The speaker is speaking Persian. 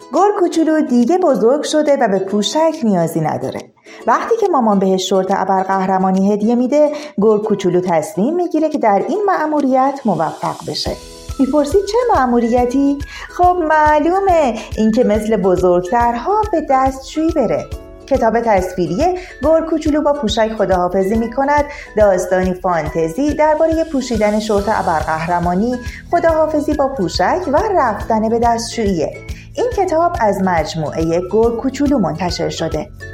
گل کوچولو دیگه بزرگ شده و به پوشک نیازی نداره. وقتی که مامان بهش شورت ابرقهرمانی هدیه میده، گل کوچولو تصمیم میگیره که در این مأموریت موفق بشه. میپرسی چه مأموریتی؟ خب معلومه، این که مثل بزرگترها به دستشویی بره. کتاب تصویری گل کوچولو با پوشک خداحافظی میکند داستانی فانتزی درباره پوشیدن شورت ابرقهرمانی، خداحافظی با پوشک و رفتن به دستشویی. این کتاب از مجموعه گل کوچولو منتشر شده.